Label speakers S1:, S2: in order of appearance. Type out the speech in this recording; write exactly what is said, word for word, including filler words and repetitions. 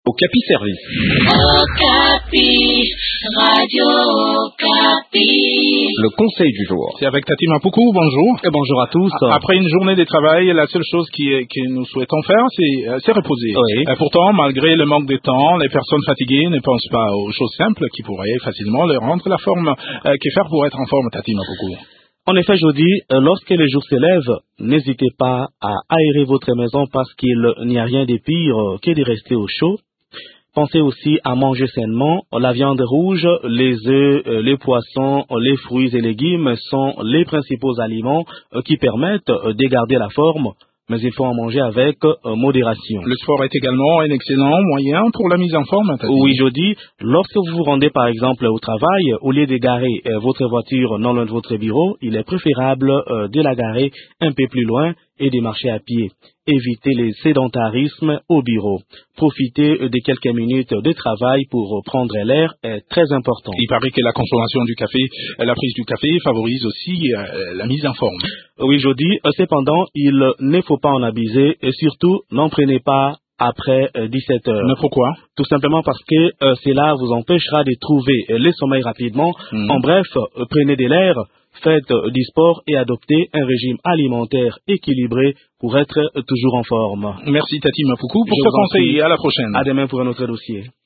S1: Okapi Service.
S2: Okapi, Radio Okapi.
S1: Le conseil du jour.
S3: C'est avec Tati Mapoukou, bonjour.
S1: Et bonjour à tous.
S3: Après une journée de travail, la seule chose qui est, que nous souhaitons faire, c'est, c'est reposer.
S1: Oui.
S3: Et pourtant, malgré le manque de temps, les personnes fatiguées ne pensent pas aux choses simples qui pourraient facilement leur rendre la forme. Euh, que faire pour être en forme, Tati Mapoukou?
S4: En effet, je dis, lorsque le jour s'élève, n'hésitez pas à aérer votre maison parce qu'il n'y a rien de pire que de rester au chaud. Pensez aussi à manger sainement. La viande rouge, les œufs, les poissons, les fruits et légumes sont les principaux aliments qui permettent de garder la forme, mais il faut en manger avec modération.
S3: Le sport est également un excellent moyen pour la mise en forme, Tati.
S4: Oui, je dis, lorsque vous vous rendez par exemple au travail, au lieu de garer votre voiture non loin de votre bureau, il est préférable de la garer un peu plus loin et de marcher à pied. Évitez le sédentarisme au bureau. Profitez de quelques minutes de travail pour prendre l'air est très important.
S3: Il paraît que la consommation du café, la prise du café favorise aussi euh, la mise en forme.
S4: Oui, je dis, cependant, il ne faut pas en abuser et surtout, n'en prenez pas après euh, dix-sept heures.
S3: Mais pourquoi?
S4: Tout simplement parce que euh, cela vous empêchera de trouver euh, le sommeil rapidement. Mmh. En bref, euh, prenez de l'air, faites euh, du sport et adoptez un régime alimentaire équilibré pour être euh, toujours en forme.
S3: Merci Tati Mapoukou pour ce conseil et à la prochaine.
S4: À demain pour un autre dossier.